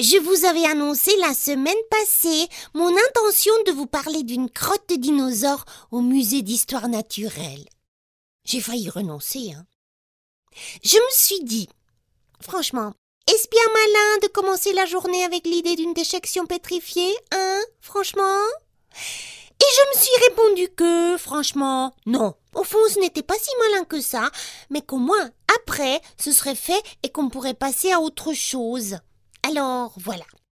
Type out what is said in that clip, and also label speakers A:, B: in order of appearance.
A: Je vous avais annoncé la semaine passée mon intention de vous parler d'une crotte de dinosaure au musée d'histoire naturelle. J'ai failli renoncer, Je me suis dit, franchement, est-ce bien malin de commencer la journée avec l'idée d'une déjection pétrifiée, franchement? Et je me suis répondu que, franchement, non. Au fond, ce n'était pas si malin que ça, mais qu'au moins, après, ce serait fait et qu'on pourrait passer à autre chose. Alors, voilà.